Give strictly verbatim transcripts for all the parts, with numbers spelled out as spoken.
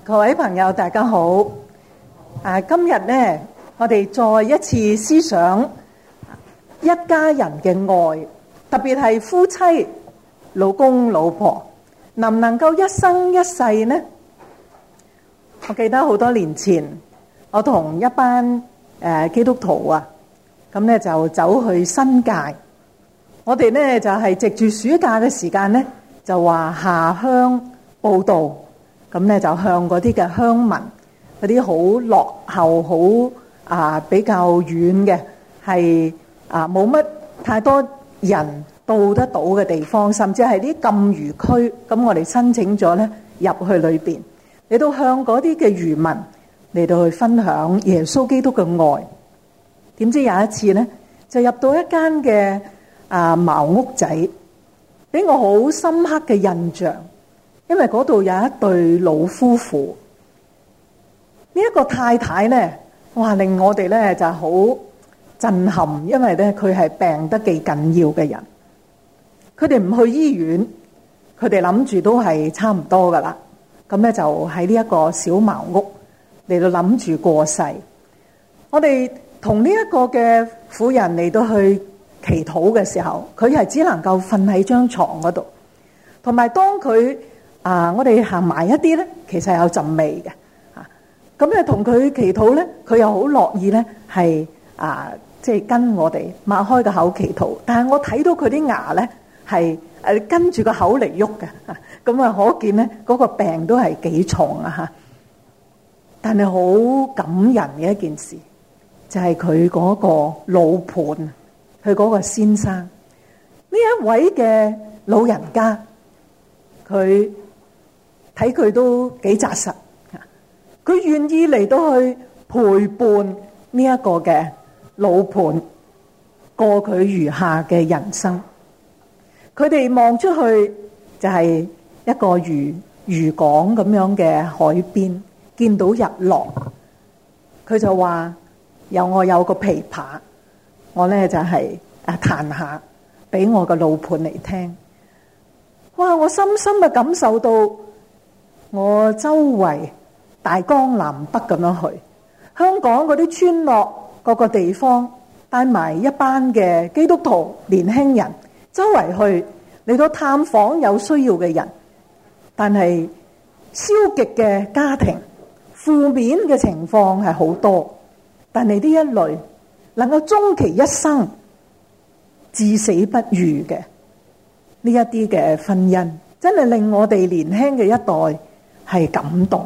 各位朋友大家好。啊，今日呢，我哋再一次思想一家人嘅愛，特別係夫妻、老公、老婆，能唔能夠一生一世呢？我記得好多年前，我同一班誒、呃、基督徒啊，咁呢就走去新界。我哋呢就係、是、藉住暑假嘅時間呢，就話下鄉報道。咁咧就向嗰啲嘅鄉民，嗰啲好落後、好啊比較遠嘅，係啊冇乜太多人到得到嘅地方，甚至係啲禁漁區。咁我哋申請咗咧入去裏邊，嚟到向嗰啲嘅漁民嚟到去分享耶穌基督嘅愛。點知有一次咧，就入到一間嘅啊茅屋仔，俾我好深刻嘅印象。因為嗰度有一對老夫婦，呢一個太太咧，哇令我哋咧就好震撼，因為咧佢係病得幾緊要嘅人，佢哋唔去醫院，佢哋諗住都係差唔多噶啦，咁咧就喺呢一個小茅屋嚟到諗住過世。我哋同呢一個嘅婦人嚟到去祈禱嘅時候，佢係只能夠瞓喺張床嗰度，同埋當佢啊！我哋行埋一啲咧，其實有陣味嘅啊。咁咧同佢祈禱咧，佢又好樂意咧，係啊，即係跟我哋擘開個口祈禱。但係我睇到佢啲牙咧係誒跟住個口嚟喐嘅，咁啊可見咧嗰個病都係幾重啊嚇。但係好感人嘅一件事，就係佢嗰個老伴，佢嗰個先生呢一位嘅老人家，佢。睇佢都幾紮實，佢願意嚟到去陪伴呢一個嘅老伴過佢餘下嘅人生。佢哋望出去就係一個漁漁港咁樣嘅海邊，見到日落。佢就話：有我有個琵琶，我咧就係啊彈下俾我個老伴嚟聽。哇！我深深嘅感受到。我周圍大江南北咁樣去，香港嗰啲村落各個地方，帶埋一班嘅基督徒年輕人，周圍去嚟到探訪有需要嘅人。但係消極嘅家庭、負面嘅情況係好多，但係呢一類能夠終其一生至死不渝嘅呢一啲嘅婚姻，真係令我哋年輕嘅一代係感動。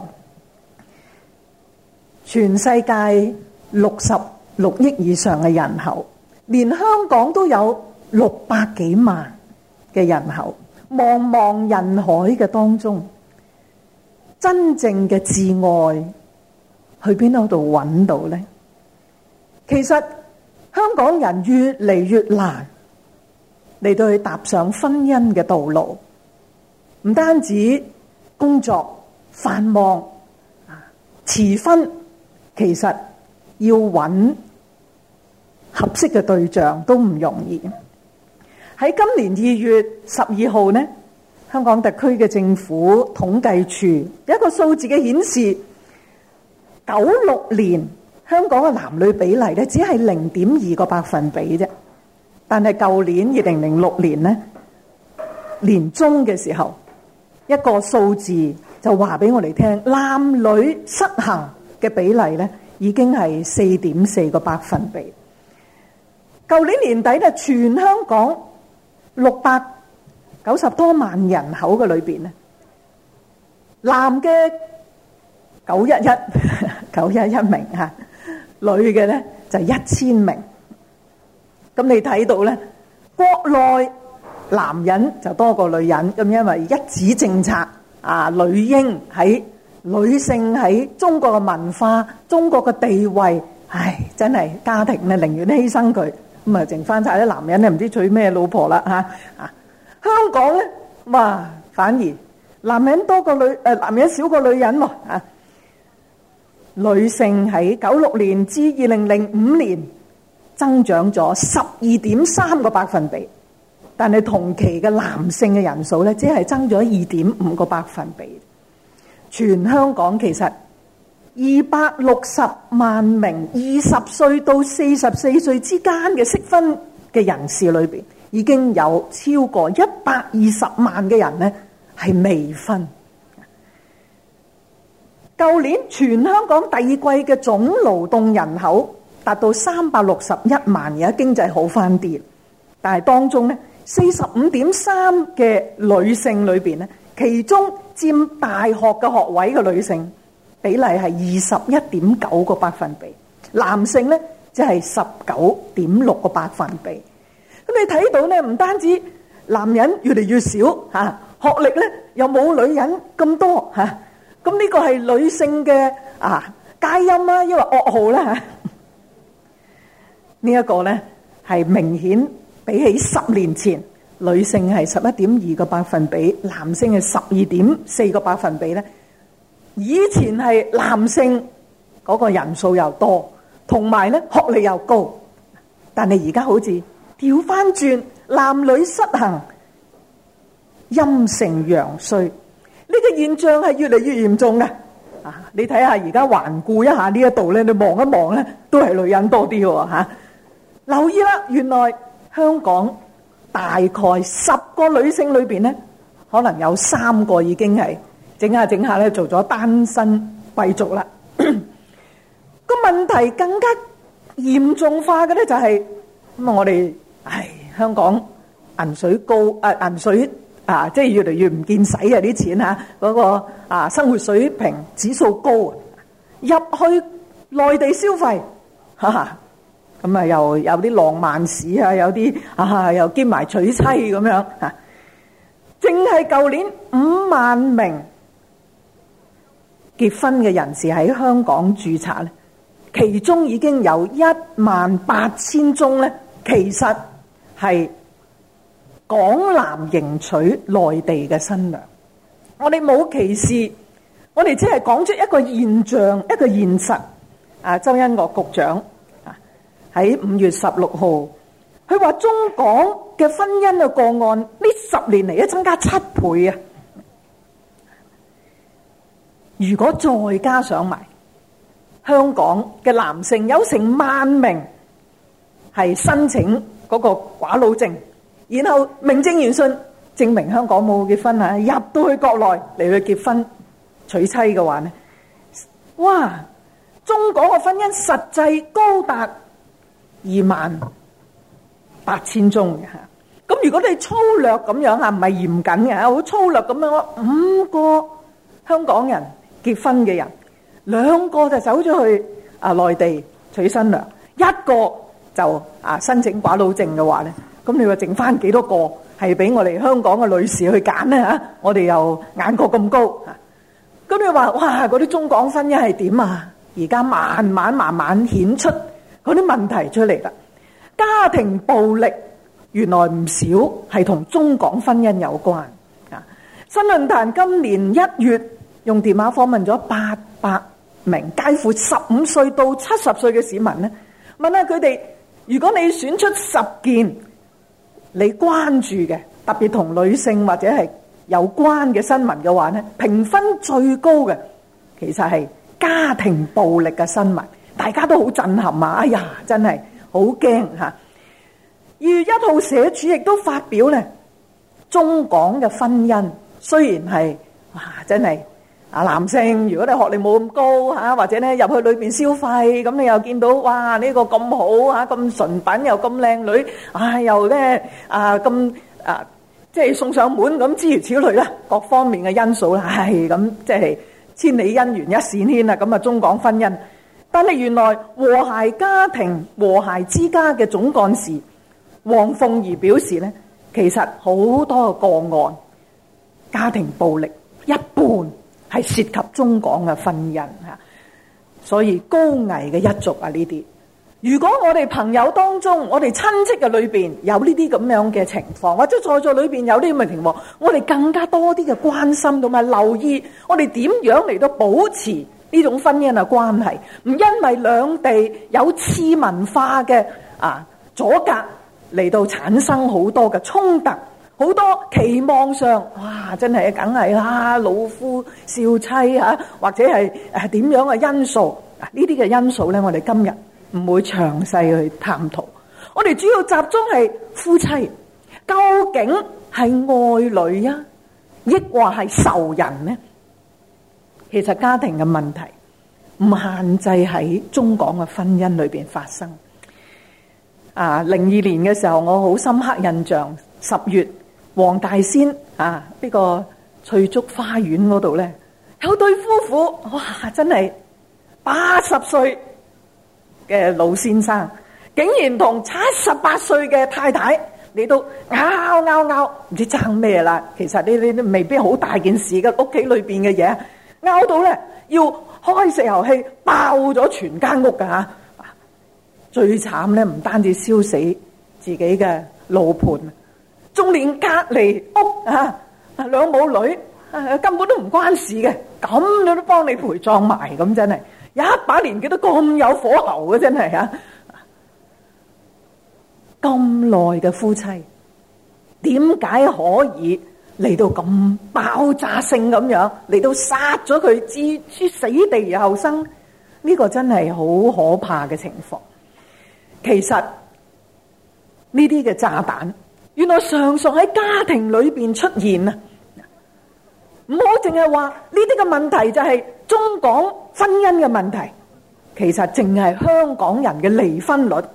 全世界六十六億以上嘅人口，連香港都有六百幾萬嘅人口，茫茫人海嘅當中，真正嘅摯愛去邊度揾到呢？其實香港人越嚟越難嚟到去踏上婚姻嘅道路，唔單止工作繁忙啊，遲婚，其實要揾合適嘅對象都唔容易。喺今年二月十二號呢，香港特區嘅政府統計處有一個數字嘅顯示，九六年香港嘅男女比例咧只係零點二個百分比啫，但係舊年二零零六年呢，年中嘅時候，一個數字就話俾我哋聽，男女失衡嘅比例咧已經係四點四個百分比。舊年年底咧，全香港六百九十多萬人口嘅裏邊咧，男嘅九一一九一一名吓，女嘅咧就一千名。咁你睇到咧，國內男人就多過女人，咁因為一子政策啊，女嬰喺女性喺中國嘅文化、中國嘅地位，唉，真係家庭咧寧願犧牲佢，咁啊剩翻晒啲男人咧唔知娶咩老婆啦吓啊！香港咧，哇，反而男人多過女誒、呃，男人少過女人喎啊！女性喺九六年至二零零五年增長咗十二點三個百分比。但係同期嘅男性嘅人數咧，只係增咗二點五個百分比。 全香港其實二百六十萬名二十歲到四十四歲之間嘅適婚嘅人士裏邊，已經有超過一百二十萬嘅人呢係未婚。舊年全香港第二季嘅總勞動人口達到三百六十一萬，而家經濟好翻啲，但係當中呢四十五點三嘅女性裏邊呢，其中佔大學嘅學位嘅女性比例係二十一點九個百分比，男性呢即係十九點六個百分比。咁你睇到呢，唔單止男人越嚟越少嚇，學歷呢又冇女人咁多嚇。咁呢個係女性嘅啊佳音啊，因為噩耗啦嚇。呢一個呢係明顯比起十年前，女性係十一點二個百分比，男性係十二點四個百分比咧。以前係男性嗰個人數又多，同埋咧學歷又高，但係而家好似調翻轉，男女失衡，陰盛陽衰。呢個現象係越嚟越嚴重嘅。啊，你睇下而家環顧一下呢一度咧，你望一望咧，都係女人多啲喎嚇。留意啦，原來香港大概十個女性裏邊咧，可能有三個已經係整下整下咧做咗單身貴族啦。個問題更加嚴重化嘅咧就係咁啊！我哋唉，香港銀水高啊，銀水。啊，即係越嚟越唔見使啊！啲錢嚇嗰個啊生活水平指數高啊，入去內地消費，哈哈，咁啊又有啲浪漫史啊，有啲啊又兼埋娶妻咁樣嚇。淨係舊年五萬名結婚嘅人士喺香港註冊咧，其中已經有一萬八千宗咧，其實係港男迎娶內地嘅新娘。我哋冇歧視，我哋只係講出一個現象，一個現實。啊，周欣岳局長啊喺五月十六號，佢話中港嘅婚姻嘅個案呢十年嚟，都增加七倍啊！如果再加上埋香港嘅男性有成萬名係申請嗰個寡佬證，然後名正言順證明香港冇結婚啊，入到去國內嚟去結婚娶妻嘅話呢，哇！中港嘅婚姻實際高達二萬八千宗嘅嚇。咁如果你粗略咁樣嚇，唔係嚴謹嘅，好粗略咁樣，五個香港人結婚嘅人，兩個就走咗去啊內地娶新娘，一個就啊申請寡佬證嘅話咧，咁你話剩翻幾多個係俾我哋香港嘅女士去揀咧嚇？我哋又眼角咁高嚇，咁你話哇嗰啲中港婚姻係點啊？而家慢慢慢慢顯出嗰啲問題出嚟啦。家庭暴力原來唔少係同中港婚姻有關啊！新論壇今年一月用電話訪問咗八百名介乎十五歲到七十歲嘅市民咧，問下佢哋：如果你選出十件你關注嘅，特別同女性或者係有關嘅新聞嘅話咧，評分最高嘅其實係家庭暴力嘅新聞，大家都好震撼啊！哎呀，真係好驚吓！二月一號社署亦都發表咧，中港嘅婚姻雖然係哇，真係啊男性，如果你學歷冇咁高吓，或者咧入去裏邊消費，咁你又見到哇呢個咁好吓，咁純品又咁靚女，唉又咧啊咁啊即係送上門咁，諸如此類啦，各方面嘅因素啦，係咁即係。千里姻緣一線牽啊！咁啊，中港婚姻，但係原來和諧家庭、和諧之家嘅總幹事黃鳳儀表示咧，其實好多個案家庭暴力一半係涉及中港嘅婚姻嚇，所以高危嘅一族啊呢啲。如果我哋朋友當中，我哋親戚嘅裏邊有呢啲咁樣嘅情況，或者在座裏邊有呢啲咁嘅情況，我哋更加多啲嘅關心同埋留意，我哋點樣嚟到保持呢種婚姻嘅關係，唔因為兩地有次文化嘅啊阻隔嚟到產生好多嘅衝突， 好多期望上，哇，真係梗係啦，老夫少妻啊，或者係誒點樣嘅因素，呢啲嘅因素咧，我哋今日唔會詳細去探討。我哋主要集中係夫妻，究竟係愛侶啊，抑或係仇人呢？其實家庭嘅問題唔限制喺中港嘅婚姻裏邊發生。啊，零二年嘅時候，我好深刻印象，十月黃大仙啊呢個翠竹花園嗰度咧，有對夫婦，哇，真係八十歲嘅老先生，竟然同七十八歲嘅太太，你都拗拗拗，唔知爭咩啦。其實呢呢都未必好大件事嘅，屋企裏邊嘅嘢，拗到咧要開石油氣爆咗全間屋噶吓。最慘咧，唔單止燒死自己嘅老伴，仲連隔籬屋啊兩母女啊根本都唔關事嘅，咁樣都幫你陪葬埋，咁真係一把年紀都咁有火候嘅，真係啊！咁耐嘅夫妻，點解可以嚟到咁爆炸性咁樣嚟到殺咗佢，置諸死地而後生？呢個真係好可怕嘅情況。其實呢啲嘅炸彈，原來常常喺家庭裏邊出現啊！唔好淨係話呢啲嘅問題就係中港婚姻嘅問題，其實淨係香港人嘅離婚率。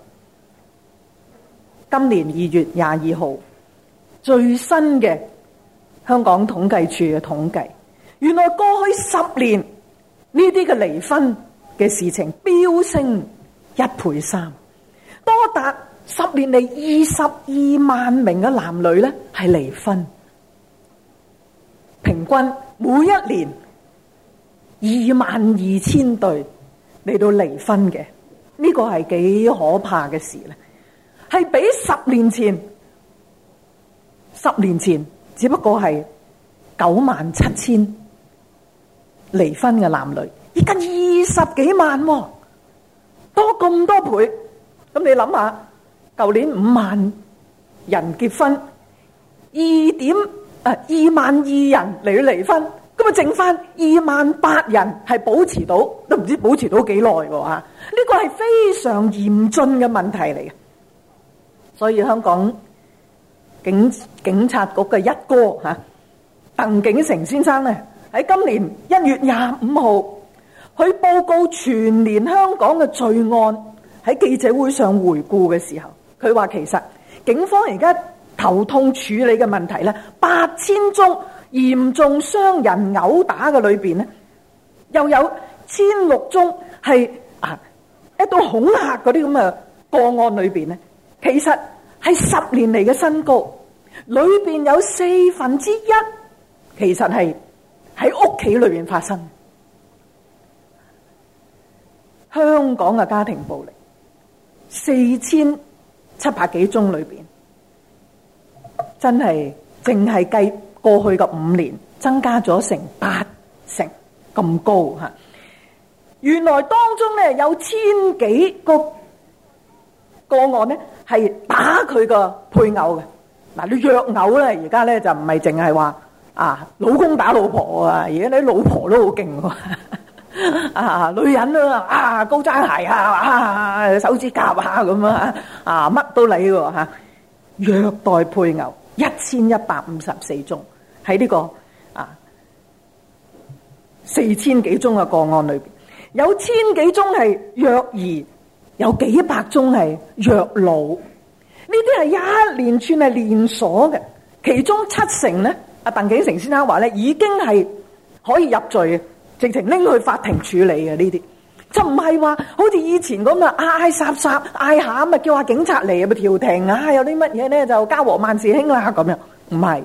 今年二月廿二號最新嘅香港統計處嘅統計，原來過去十年呢啲嘅離婚嘅事情飆升一倍三。多達十年嚟二十二萬名嘅男女咧係離婚，平均每一年二萬二千對嚟到離婚嘅，呢個係幾可怕嘅事咧？係比十年前，十年前只不過係九萬七千離婚嘅男女，而家二十幾萬，多咁多倍。咁你諗下，舊年五萬人結婚，二點啊二萬二人嚟到離婚，咁啊剩翻二萬八人係保持到，都唔知保持到幾耐喎吓。呢個係非常嚴峻嘅問題嚟嘅，所以香港警警察局嘅一哥吓鄧景成先生咧，喺今年一月廿五號去報告全年香港嘅罪案。喺記者會上回顧嘅時候，佢話其實警方而家頭痛處理嘅問題咧，八千宗嚴重傷人毆打嘅裏邊咧，又有千六宗係啊一到恐嚇嗰啲咁嘅個案裏邊咧，其實係十年嚟嘅新高，裏邊有四分之一其實係喺屋企裏邊發生。香港嘅家庭暴力四千七百幾宗裏邊，真係淨係計過去嘅五年增加咗成八成咁高吓。原來當中咧有千幾個個案咧係打佢個配偶嘅。嗱，你虐偶咧而家咧就唔係淨係話啊老公打老婆啊，而家啲老婆都好勁喎。啊，女人啊，啊高踭鞋啊，啊手指甲啊咁啊，啊乜都嚟喎吓，虐待配偶一千一百五十四宗喺呢個啊四千幾宗嘅個案裏邊，有千幾宗係虐兒，有幾百宗係虐老，呢啲係一連串係連鎖嘅，其中七成咧，阿鄧景成先生話咧已經係可以入罪嘅。直情拎去法庭處理嘅呢啲，就唔係話好似以前咁啊，嗌霎霎嗌下咁啊，叫下警察嚟啊，咪調停啊，有啲乜嘢咧就家和萬事興啦咁樣，唔係。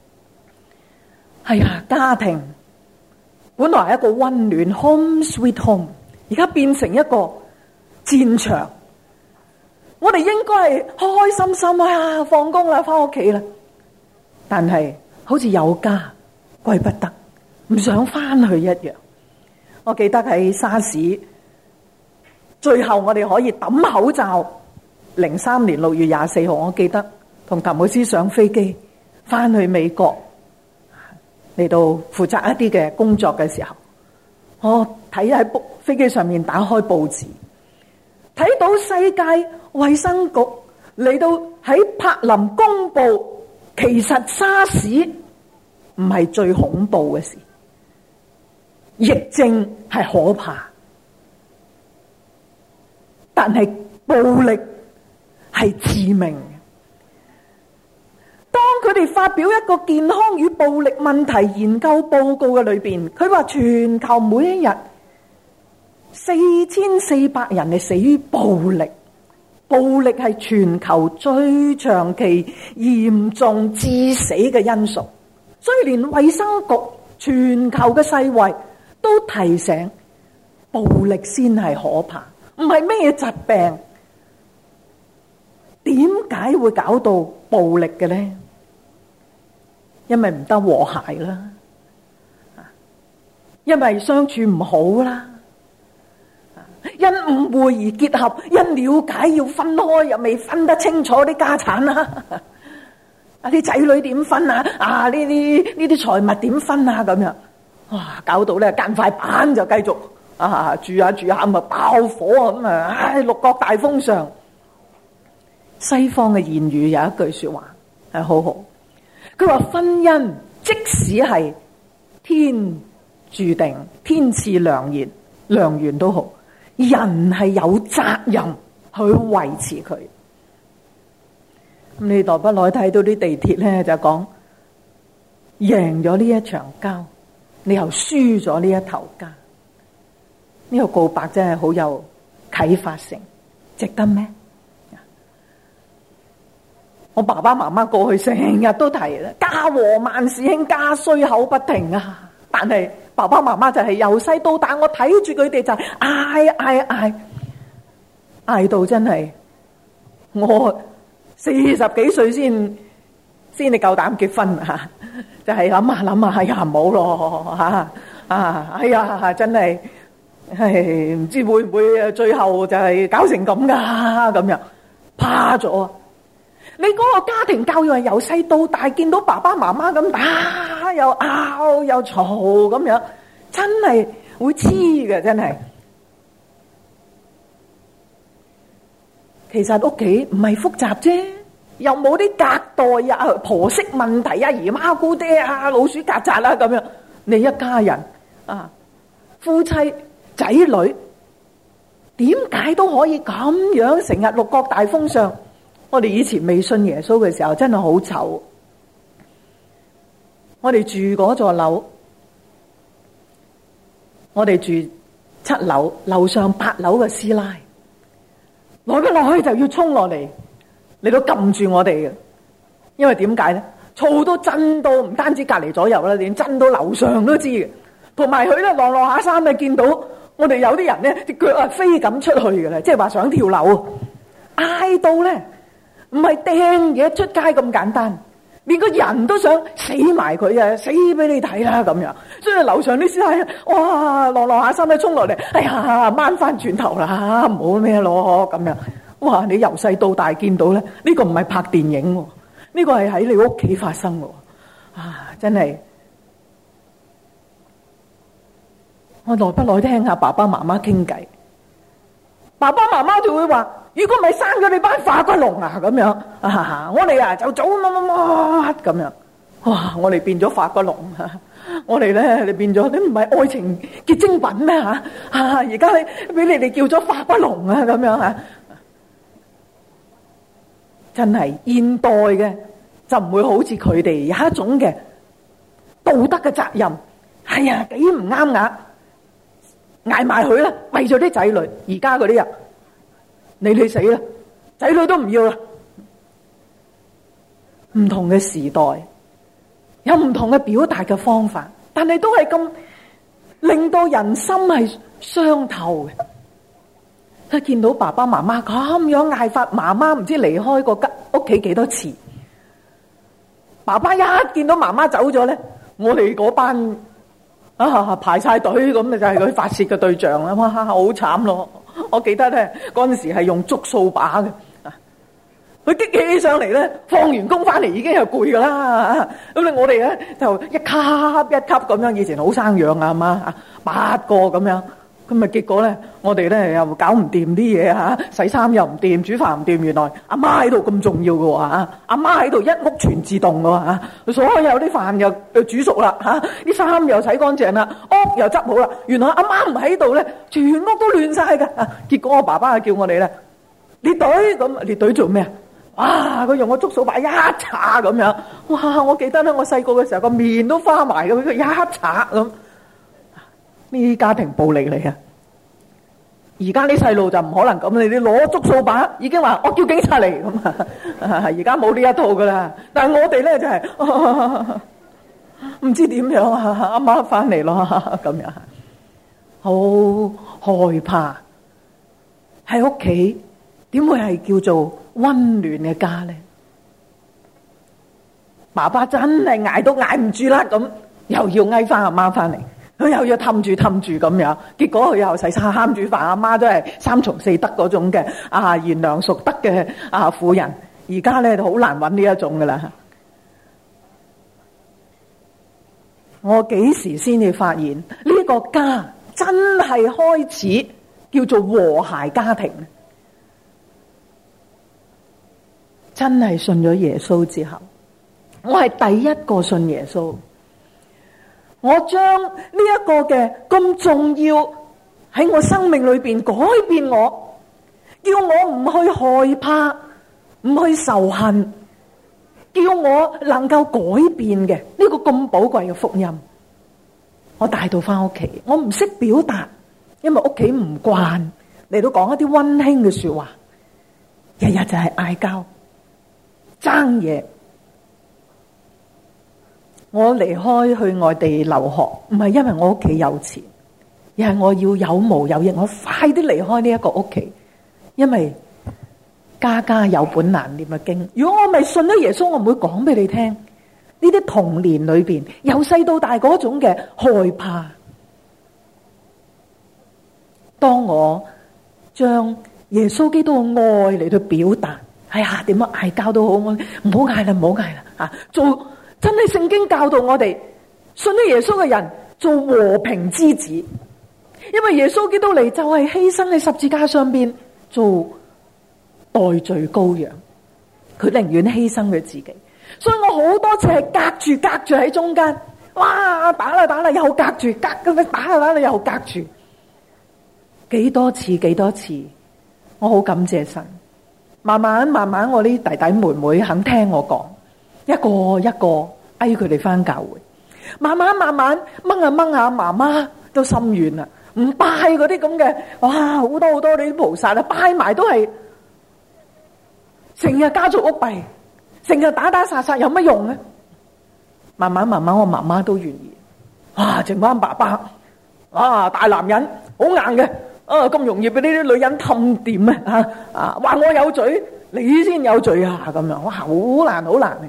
係啊，家庭本來係一個溫暖 home sweet home， 而家變成一個戰場。我哋應該係開開心心啊，放工啦，翻屋企啦，但係好似有家歸不得，唔想翻去一樣。我記得喺沙士最後我哋可以抌口罩，零三年六月廿四號，我記得同譚老師上飛機翻去美國嚟到負責一啲嘅工作嘅時候，我睇喺飛機上面打開報紙，睇到世界衛生局嚟到喺柏林公布，其實沙士唔係最恐怖嘅事，疫症係可怕，但係暴力係致命。當佢哋發表一個健康與暴力問題研究報告嘅裏邊，佢話全球每一日四千四百人係死於暴力，暴力係全球最長期嚴重致死嘅因素，所以連衛生局、全球嘅世衛都提醒，暴力先係可怕，唔係咩疾病。點解會搞到暴力嘅咧？因為唔得和諧啦，因為相處唔好啦，因誤會而結合，因了解要分開又未分得清楚啲家產啦，啊啲仔女點分啊？啊呢啲呢啲財物點分啊？咁樣哇，搞到咧間塊板就繼續啊住下住下咪爆火啊咁啊！唉，六國大封相。西方嘅諺語有一句說話係好好，佢話婚姻即使係天注定、天賜良緣、良緣都好，人係有責任去維持佢。咁你代不耐睇到啲地鐵咧，就講贏咗呢一場交，你又輸咗呢一頭家。呢個告白真係好有啟發性，值得咩？我爸爸媽媽過去成日都提啦，家和萬事興，家衰口不停啊！但係爸爸媽媽就係由細到大，我睇住佢哋就係嗌嗌嗌，嗌到真係我四十幾歲先先至夠膽結婚啊！就係諗下諗下，哎呀唔好咯吓啊！哎呀真係係唔知會唔會最後就係搞成咁噶咁樣，怕咗。你嗰個家庭教育係由細到大，見到爸爸媽媽咁打又拗又嘈咁樣，真係會黐嘅，真係。其實屋企唔係複雜啫，又冇啲隔代啊、婆媳問題啊、姨媽姑爹啊、老鼠曱甴啦咁樣。你一家人啊，夫妻仔女，點解都可以咁樣成日六國大封相？我哋以前未信耶穌嘅時候，真係好醜。我哋住嗰座樓，我哋住七樓，樓上八樓嘅師奶，來不落去就要衝落嚟，嚟到撳住我哋嘅。因為點解咧？嘈到震到，唔單止隔籬左右啦，連震到樓上都知嘅。同埋佢咧，落落下山啊，見到我哋有啲人咧，隻腳啊飛咁出去嘅啦，即係話想跳樓，嗌到咧。唔係掟嘢出街咁簡單，連個人都想死埋佢啊！死俾你睇啦咁樣。所以樓上啲師奶，哇，落落下山咧衝落嚟，哎呀，掹翻轉頭啦，唔好咩咯咁樣。哇！你由細到大見到咧，呢個唔係拍電影，呢個係喺你屋企發生嘅。啊，真係，我耐不耐聽下爸爸媽媽傾偈，爸爸媽媽就會話。如果唔係生咗你班化骨龍啊咁樣啊，我哋啊就早乜乜乜咁樣，哇！我哋變咗化骨龍啊！我哋咧你變咗，你唔係愛情結晶品咩吓？啊！而家你俾你哋叫咗化骨龍啊咁樣吓，真係現代嘅就唔會好似佢哋有一種嘅道德嘅責任。係啊，幾唔啱牙，捱埋佢啦，為咗啲仔女。而家嗰啲人。你你死啦，仔女都唔要啦。唔同嘅時代有唔同嘅表達嘅方法，但係都係咁令到人心係傷透嘅。佢見到爸爸媽媽咁樣嗌法，媽媽唔知離開個家屋企幾多次。爸爸一見到媽媽走咗咧，我哋嗰班啊排晒隊咁，就係佢發洩嘅對象啦。哇，好慘咯！我記得咧嗰陣時係用竹掃把嘅， 佢激起上嚟咧，放完工翻嚟已經係攰噶啦。咁咧我哋咧就一級一級咁樣，以前好生養啊，阿媽啊，八個咁樣。咁咪結果咧，我哋咧又搞唔掂啲嘢嚇，洗衫又唔掂，煮飯唔掂。原來阿媽喺度咁重要嘅喎嚇，阿媽喺度一屋全自動嘅喎嚇，所有啲飯又又煮熟啦嚇，啲衫又洗乾淨啦，屋又執好啦。原來阿媽唔喺度咧，全屋都亂晒㗎。結果我爸爸就叫我哋咧列隊，咁列隊做咩啊？哇！佢用個竹掃把一擦咁樣，哇！我記得咧，我細個嘅時候個面都花埋嘅，佢一擦咁。呢啲家庭暴力嚟嘅，而家啲細路就唔可能咁，你哋攞竹掃把已經話我叫警察嚟咁啊！而家冇呢一套噶啦，但係我哋咧就係、是、唔、啊、知點樣啊！阿媽翻嚟咯，咁樣好害怕。喺屋企點會係叫做溫暖嘅家咧？爸爸真係挨都挨唔住啦，咁又要嗌翻阿媽翻嚟。佢又要氹住氹住咁樣，結果佢又洗衫煮飯，阿媽都係三從四德嗰種嘅啊賢良淑德嘅啊婦人。而家咧就好難揾呢一種噶啦。我幾時先至發現呢個家真係開始叫做和諧家庭？真係信咗耶穌之後，我係第一個信耶穌。我將呢一個嘅咁重要喺我生命裏邊改變我，叫我唔去害怕，唔去仇恨，叫我能夠改變嘅呢個咁寶貴嘅福音，我帶到翻屋企。我唔識表達，因為屋企唔慣嚟到講一啲溫馨嘅說話，日日就係嗌交、爭嘢。我離開去外地留學，唔係因為我屋企有錢，而係我要有毛有翼，我快啲離開呢一個屋企。因為家家有本難念嘅經，如果我未信咗耶穌，我唔會講俾你聽呢啲童年裏邊由細到大嗰種嘅害怕。當我將耶穌基督嘅愛嚟到表達，哎呀，點樣嗌交都好，我唔好嗌啦，唔好嗌啦，啊，做。真係聖經教導我哋信咗耶穌嘅人做和平之子，因為耶穌基督嚟就係犧牲喺十字架上邊做代罪羔羊，佢寧願犧牲佢自己。所以我好多次係隔住隔住喺中間，哇，打啦打啦又隔住，隔咁打啦打啦又隔住，幾多次幾多次，我好感謝神。慢慢慢慢，我啲弟弟妹妹肯聽我講。一個一個嗌佢哋翻教會，慢慢慢慢掹下掹下，媽媽都心軟啦，唔拜嗰啲咁嘅，哇，好多好多呢啲菩薩啦，拜埋都係成日家族屋弊，成日打打殺殺，有乜用咧？慢慢慢慢，我媽媽都願意，啊，剩翻爸爸，啊，大男人好硬嘅，啊，咁容易俾呢啲女人氹掂咩？啊啊，話我有罪，你先有罪啊！咁樣，哇，好難好難。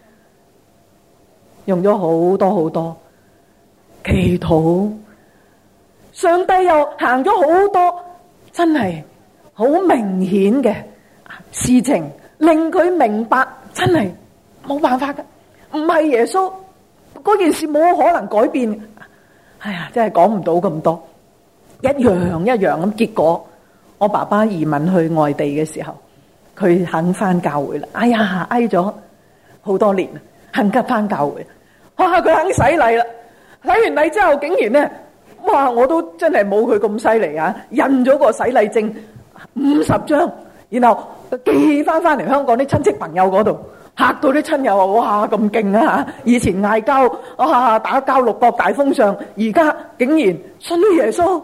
用咗好多好多祈禱，上帝又行咗好多真係好明顯嘅事情，令佢明白真係冇辦法㗎，唔係耶穌嗰件事冇可能改變。哎呀，真係講唔到咁多，一樣一樣咁。結果我爸爸移民去外地嘅時候，佢肯翻教會啦。哎呀，挨咗好多年，肯急翻教會。哇！佢肯洗禮啦，洗完禮之後竟然咧，哇！我都真係冇佢咁犀利啊！印咗個洗禮證五十張，然後寄翻翻嚟香港啲親戚朋友嗰度，嚇到啲親友話：哇！咁勁啊嚇！以前嗌交啊打交六國大封相，而家竟然信咗耶穌。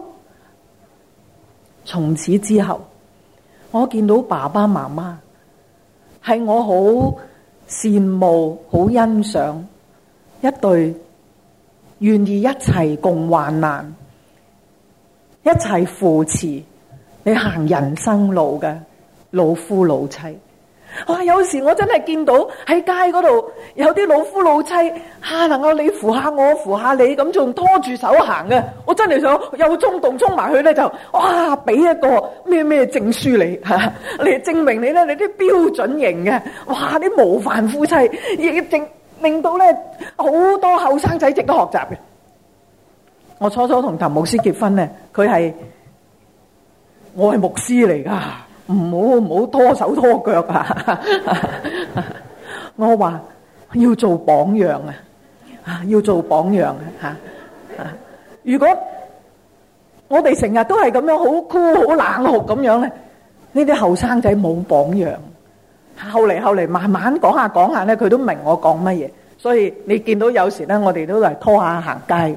從此之後，我見到爸爸媽媽係我好羨慕、好欣賞。一對願意一齊共患難、一齊扶持你行人生路嘅老夫老妻， 哇！有時我真係見到喺街嗰度有啲老夫老妻，啊能夠你扶下我扶下你咁，仲拖住手行嘅，我真係想有衝動衝埋去咧，就哇俾一個咩咩證書你吓，嚟證明你咧你啲標準型嘅，哇啲模範夫妻，亦令令到咧好多後生仔值得學習嘅。我初初同譚牧師結婚咧，佢係我係牧師嚟噶。唔好唔好拖手拖腳啊！我話要做榜樣啊，啊要做榜樣啊！吓啊！如果我哋成日都係咁樣好酷好冷酷咁樣咧，呢啲後生仔冇榜樣。後嚟後嚟慢慢講下講下咧，佢都明我講乜嘢。所以你見到有時咧，我哋都係拖下行街。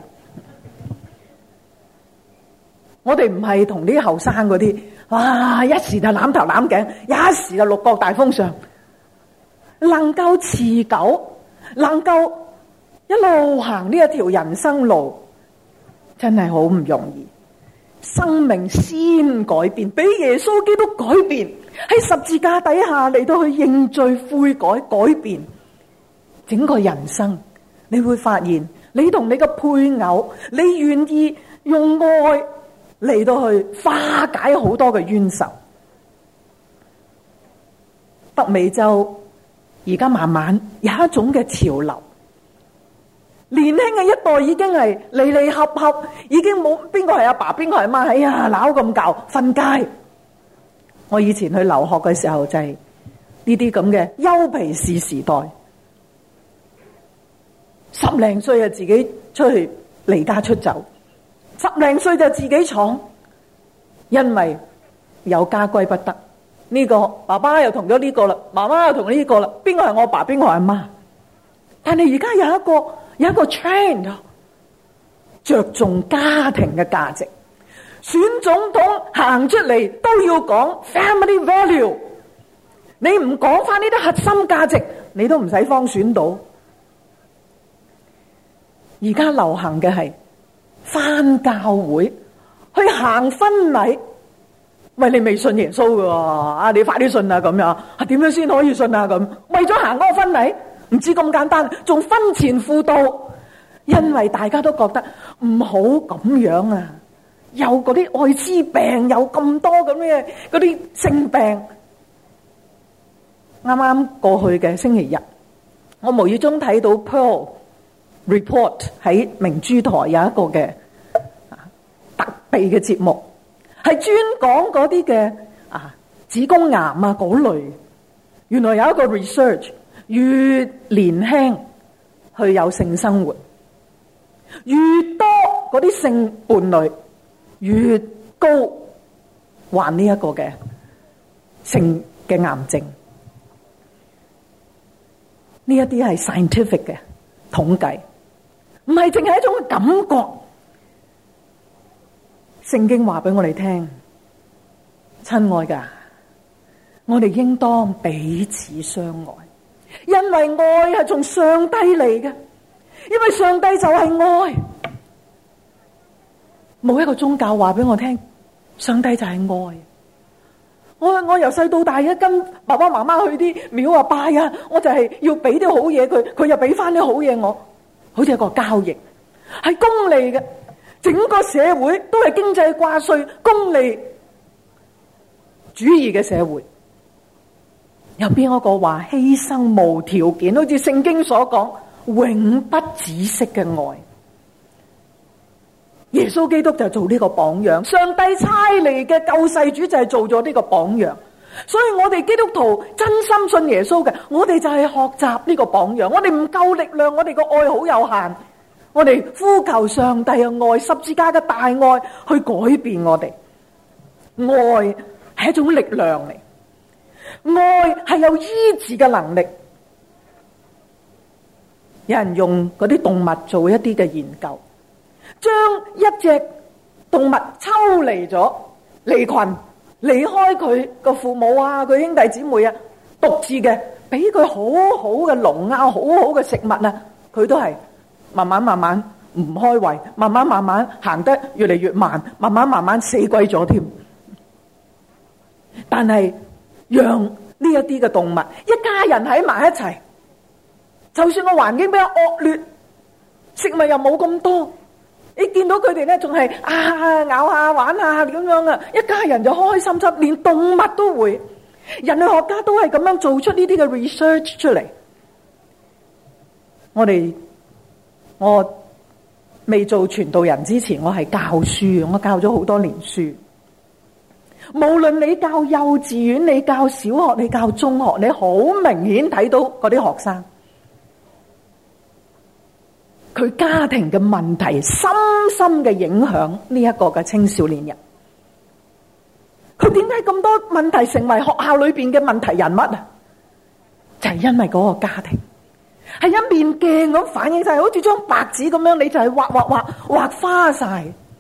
我哋唔係同啲後生嗰啲。哇！一時就攬頭攬頸，一時就六國大封相，能夠持久，能夠一路行呢一條人生路，真係好唔容易。生命先改變，俾耶穌基督改變，喺十字架底下嚟到去認罪悔改，改變整個人生。你會發現，你同你嘅配偶，你願意用愛嚟到去化解好多嘅冤仇。北美洲而家慢慢有一種嘅潮流，年輕嘅一代已經係離離合合，已經冇邊個係阿爸邊個係媽，哎呀鬧咁教瞓街。我以前去留學嘅時候就係呢啲咁嘅優皮士時代，十零歲啊自己出去離家出走，十零歲就自己闖，因為有家歸不得。呢個爸爸又同咗呢個啦，媽媽又同呢個啦，邊個係我爸，邊個係媽？但係而家有一個有一個 trend， 着重家庭嘅價值，選總統行出嚟都要講 family value。你唔講翻呢啲核心價值，你都唔使方選到。而家流行嘅係返教會去行婚禮，喂，你未信耶穌㗎喎，啊你快啲信啊咁樣，啊點樣先可以信啊咁？為咗行嗰個婚禮，唔知咁簡單，仲婚前輔導，因為大家都覺得唔好咁樣啊，有嗰啲艾滋病，有咁多咁嘅嗰啲性病。啱啱過去嘅星期日，我無意中睇到 Pearl Report 喺明珠台有一個嘅特備嘅節目，係專講嗰啲嘅啊子宮癌啊嗰類。原來有一個 research， 越年輕去有性生活，越多嗰啲性伴侶，越高患呢一個嘅性嘅癌症。呢一啲係 scientific 嘅統計，唔係淨係一種感覺。聖經話俾我哋聽，親愛噶，我哋應當彼此相愛，因為愛係從上帝嚟嘅，因為上帝就係愛。冇一個宗教話俾我聽，上帝就係愛。我我由細到大一跟爸爸媽媽去啲廟啊拜啊，我就係要俾啲好嘢佢，佢又俾翻啲好嘢我，好似一個交易，係功利嘅。整個社會都係經濟掛帥、功利主義嘅社會。有邊一個話犧牲無條件，好似聖經所講永不止息嘅愛？耶穌基督就做呢個榜樣，上帝差嚟嘅救世主就係做咗呢個榜樣。所以我哋基督徒真心信耶穌嘅，我哋就係學習呢個榜樣。我哋唔夠力量，我哋個愛好有限，我哋呼求上帝嘅愛，十字架嘅大愛去改變我哋。愛係一種力量嚟，愛係有醫治嘅能力。有人用嗰啲動物做一啲嘅研究，將一隻動物抽離咗離群，離開佢個父母啊，佢兄弟姊妹啊，獨自嘅俾佢好好嘅籠啊，好好嘅食物啊，佢都係慢慢慢慢唔開胃，慢慢慢慢行得越嚟越慢，慢慢慢慢死鬼咗添。但係讓呢一啲嘅動物，一家人喺埋一齊，就算個環境比較惡劣，食物又冇咁多，你見到佢哋咧仲係啊咬下玩下咁樣啊，一家人就開開心心，連動物都會。人類學家都係咁樣做出呢啲嘅 research 出嚟。我哋我未做傳道人之前，我係教書，我教咗好多年書。無論你教幼稚園，你教小學，你教中學，你好明顯睇到嗰啲學生，佢家庭嘅問題深深嘅影響呢一個嘅青少年人。佢點解咁多問題成為學校裏邊嘅問題人物啊？就係因為嗰個家庭係一面鏡咁反映晒，好似張白紙咁樣，你就係畫畫畫畫花晒。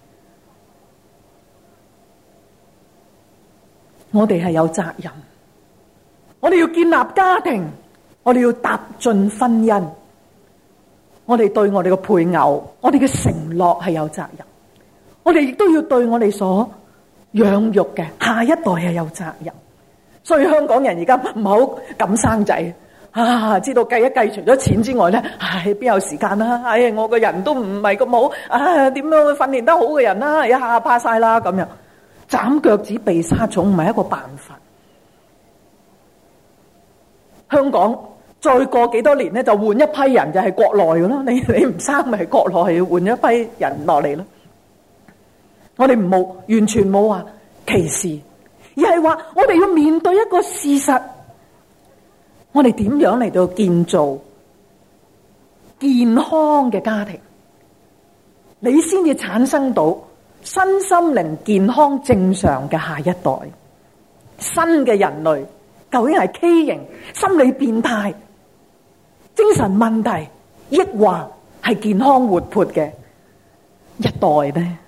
我哋係有責任，我哋要建立家庭，我哋要踏進婚姻，我哋對我哋嘅配偶，我哋嘅承諾係有責任，我哋亦都要對我哋所養育嘅下一代係有責任。所以香港人而家唔好咁生仔啊！知道計一計，除咗錢之外咧，唉，邊有時間啦？唉，我個人都唔係咁好，啊，點樣訓練得好嘅人啦，一下下怕晒啦咁樣。斬腳趾避沙蟲唔係一個辦法。香港再過幾多年咧，就換一批人，就係國內嘅咯。你你唔生咪係國內，係換一批人落嚟咯。我哋唔冇完全冇話歧視，而係話我哋要面對一個事實，我哋點樣嚟到建造健康嘅家庭，你先至產生到身心靈健康正常嘅下一代。新嘅人類究竟係畸形、心理變態、精神問題，抑或係健康活潑嘅一代呢？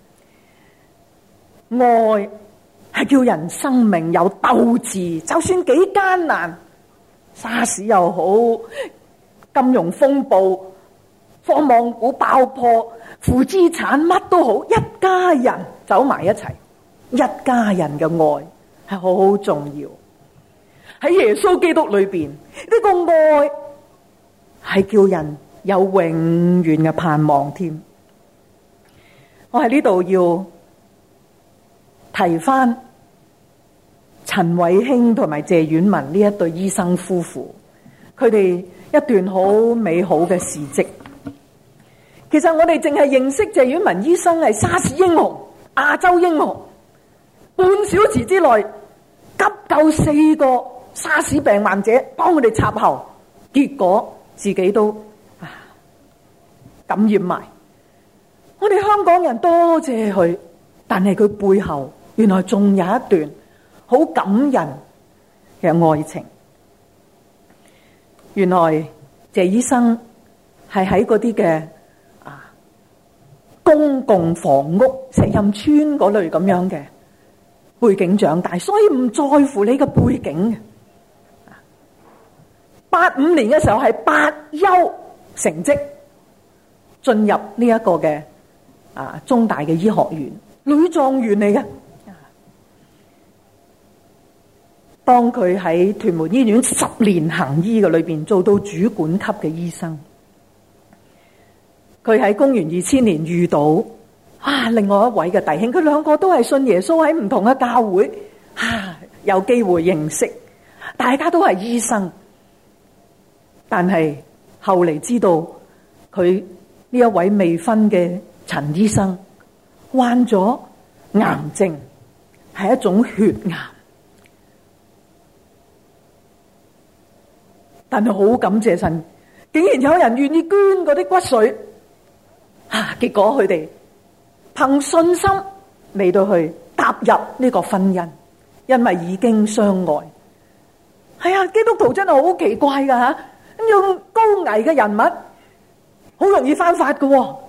愛係叫人生命有鬥志，就算幾艱難，沙士又好，金融風暴、科網股爆破、負資產乜都好，一家人走埋一齊，一家人嘅愛係好重要。喺耶穌基督裏邊，呢個愛係叫人有永遠嘅盼望添。我喺呢度要提翻陳偉興同埋謝婉文呢一對醫生夫婦，佢哋一段好美好嘅事蹟。其實我哋淨係認識謝婉文醫生係沙士英雄、亞洲英雄，半小時之內急救四個沙士病患者，幫佢哋插喉，結果自己都啊感染埋。我哋香港人多謝佢，但係佢背後原來仲有一段好感人嘅愛情。原來謝醫生係喺嗰啲嘅啊公共房屋石蔭村嗰類咁樣嘅背景長大，所以唔在乎你嘅背景嘅。八五年嘅時候係八優成績進入呢一個嘅啊中大嘅醫學院，女狀元嚟嘅。當佢喺屯門醫院十年行醫嘅裏邊做到主管級嘅醫生，佢喺公元二千年遇到啊另外一位嘅弟兄，佢兩個都係信耶穌，喺唔同嘅教會啊有機會認識，大家都係醫生，但係後嚟知道佢呢一位未婚嘅陳醫生患咗癌症，係一種血癌。但係好感謝神，竟然有人願意捐嗰啲骨髓，啊！結果佢哋憑信心嚟到去踏入呢個婚姻，因為已經相愛。係啊，基督徒真係好奇怪噶吓，咁樣高危嘅人物，好容易犯法噶。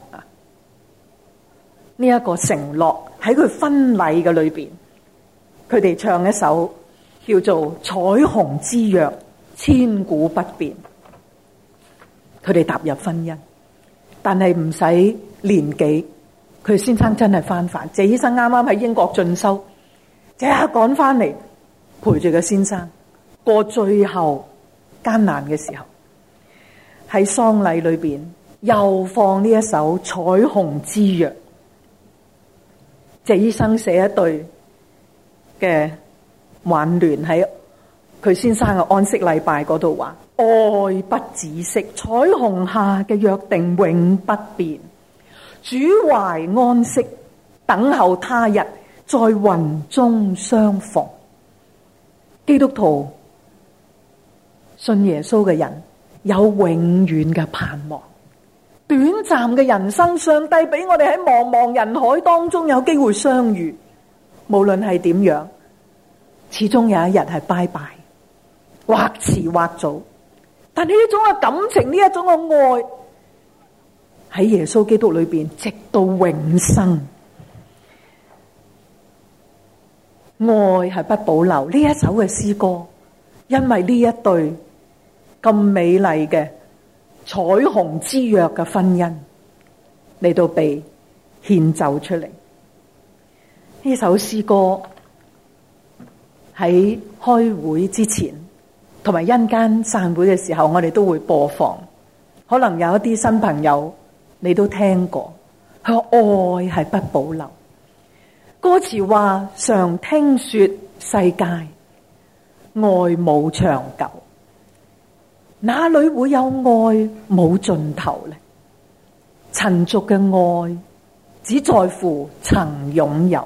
呢一個承諾喺佢婚禮嘅裏邊，佢哋唱一首叫做《彩虹之約》。千古不變，佢哋踏入婚姻，但係唔使年紀，佢先生真係翻返。謝醫生啱啱喺英國進修，即刻趕翻嚟陪住個先生， 過最後艱難嘅時候，喺喪禮裏邊又放呢一首《彩虹之約》。謝醫生寫一對嘅挽聯喺佢先生嘅安息禮拜嗰度話：愛不止息，彩虹下嘅約定永不變。主懷安息，等候他日在雲中相逢。基督徒信耶穌嘅人有永遠嘅盼望。短暫嘅人生，上帝俾我哋喺茫茫人海當中有機會相遇，無論係點樣，始終有一日係拜拜，或遲或早。但呢一種嘅感情，呢一種嘅愛，喺耶穌基督裏邊直到永生。愛係不保留。呢一首嘅詩歌，因為呢一對咁美麗嘅彩虹之約嘅婚姻嚟到被獻奏出嚟。呢首詩歌喺開會之前同埋因間散會嘅時候，我哋都會播放。可能有一啲新朋友你都聽過，佢話愛係不保留。歌詞話：常聽說世界愛無長久，哪裏會有愛冇盡頭呢？塵俗嘅愛只在乎曾擁有，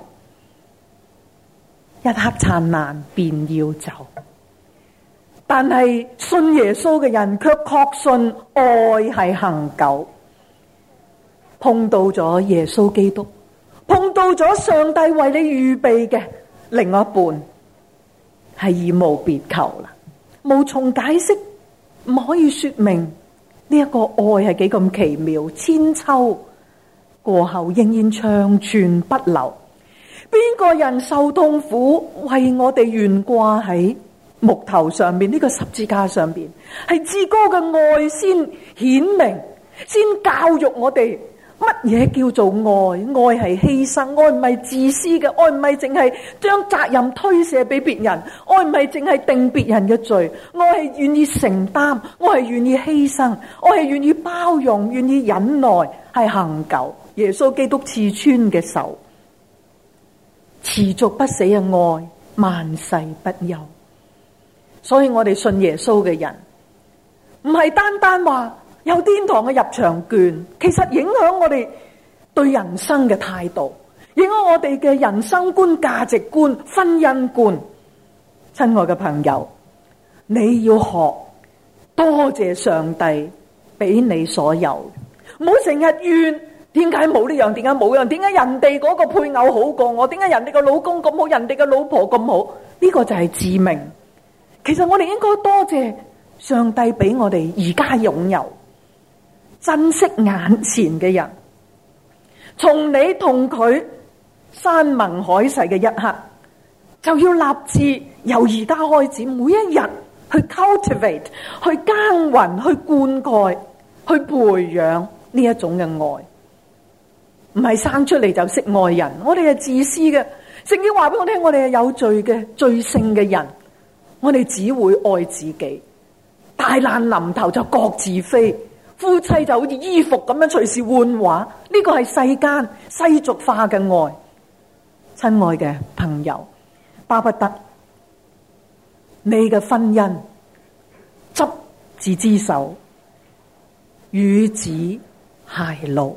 一刻燦爛便要走。但係信耶穌嘅人卻確信愛係恆久。碰到咗耶穌基督，碰到咗上帝為你預備嘅另外一半，係已無別求啦，無從解釋，唔可以說明呢一個愛係幾咁奇妙，千秋過後仍然長存不朽。邊個人受痛苦，為我哋懸掛喺木頭上面，呢個十字架上邊，係至高嘅愛先顯明，先教育我哋乜嘢叫做愛。愛係犧牲，愛唔係自私嘅，愛唔係淨係將責任推卸俾別人，愛唔係淨係定別人嘅罪，愛係願意承擔，愛係願意犧牲，愛係願意包容，願意忍耐，係恆久。耶穌基督刺穿嘅手，持續不死嘅愛，萬世不休。所以我哋信耶穌嘅人，唔係單單話有天堂嘅入場券，其實影響我哋對人生嘅態度，影響我哋嘅人生觀、價值觀、婚姻觀。親愛嘅朋友，你要學多謝上帝俾你所有，唔好成日怨點解冇呢樣，點解冇樣，點解人哋嗰個配偶好過我，點解人哋個老公咁好，人哋嘅老婆咁好。呢個就係致命。其實我哋應該多謝上帝俾我哋而家擁有，珍惜眼前嘅人。從你同佢山盟海誓嘅一刻，就要立志由而家開始，每一日去 cultivate、去耕耘、去灌溉、去培養呢一種嘅愛。唔係生出嚟就識愛人，我哋係自私嘅。聖經話俾我聽，我哋係有罪嘅、罪性嘅人，我哋只會愛自己。大難臨頭就各自飛，夫妻就好似衣服咁樣隨時換畫。呢個係世間世俗化嘅愛。親愛嘅朋友，巴不得你嘅婚姻執子之手，與子偕老，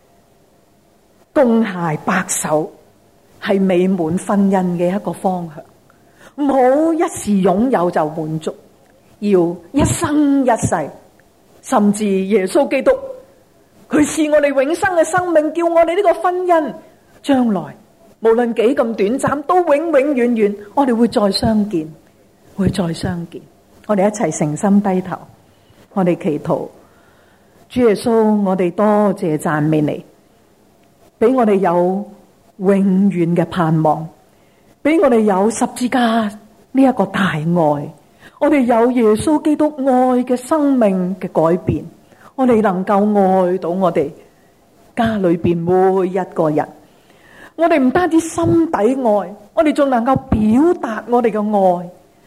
共偕白首，係美滿婚姻嘅一個方向。唔好一時擁有就滿足，要一生一世。甚至耶穌基督，佢賜我哋永生嘅生命，叫我哋呢個婚姻將來無論幾咁短暫，都永永遠遠，我哋會再相見，會再相見。我哋一齊誠心低頭，我哋祈禱。主耶穌，我哋多謝讚美你，俾我哋有永遠嘅盼望，俾我哋有十字架呢一個大愛，我哋有耶穌基督愛嘅生命嘅改變，我哋能夠愛到我哋家裏邊每一個人。我哋唔單止心底愛，我哋仲能夠表達我哋嘅愛，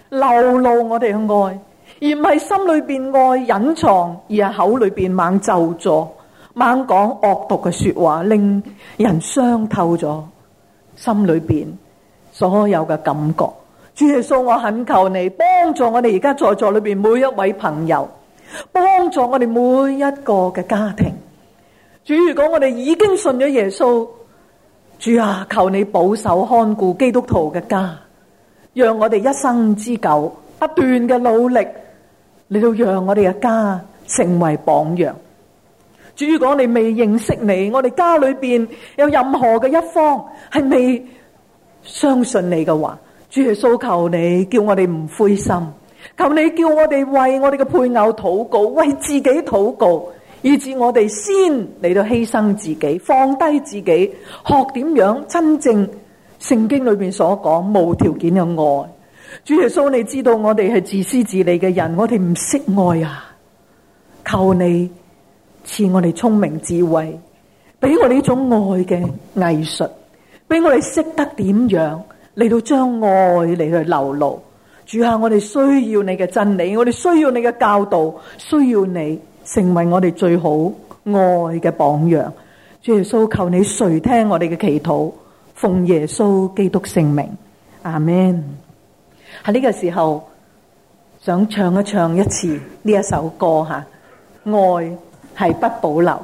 流露我哋嘅愛，而唔係心裏邊愛隱藏，而係口裏邊猛咒詛、猛講惡毒嘅說話，令人傷透咗心裏邊所有嘅感覺。主耶穌，我懇求你幫助我哋而家在座裏邊每一位朋友，幫助我哋每一個嘅家庭。主，如果我哋已經信咗耶穌，主啊，求你保守看顧基督徒嘅家，讓我哋一生之久不斷嘅努力嚟到讓我哋嘅家成為榜樣。主，如果你未認識你，我哋家裏邊有任何嘅一方係未相信你嘅話，主耶穌，求你叫我哋唔灰心，求你叫我哋為我哋嘅配偶禱告，為自己禱告，以致我哋先嚟到犧牲自己，放低自己，學點樣真正聖經裏面所講無條件嘅愛。主耶穌，你知道我哋係自私自利嘅人，我哋唔識愛啊！求你賜我哋聰明智慧，俾我哋呢種愛嘅藝術，俾我哋識得點樣嚟到將愛嚟去流露。主啊，我哋需要你嘅真理，我哋需要你嘅教導，需要你成為我哋最好愛嘅榜樣。主耶穌，求你垂聽我哋嘅祈禱，奉耶穌基督聖名，阿們。喺呢個時候，想唱一唱一次呢一首歌吓，愛係不保留。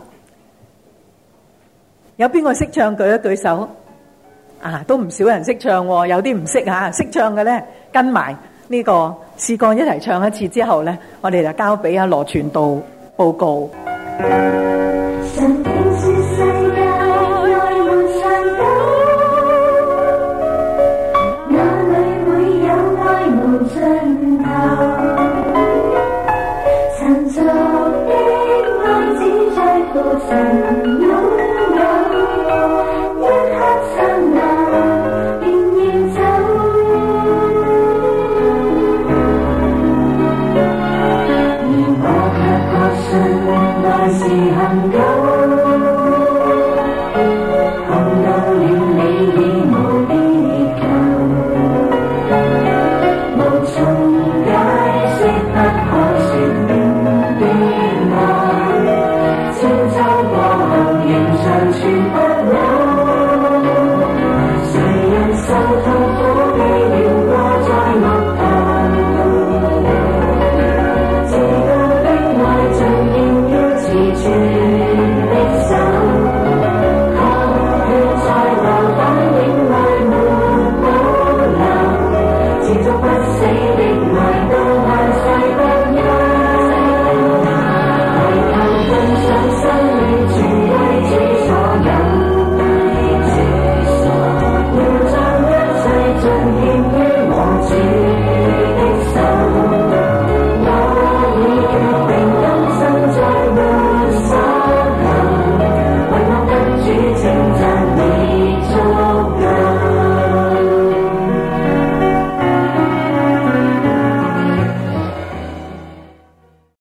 有邊個識唱？舉一舉手。啊，都唔少人識唱，有啲唔識吓，識唱嘅咧跟埋呢個詩歌一齊唱一次之後咧，我哋就交俾阿羅傳道報告。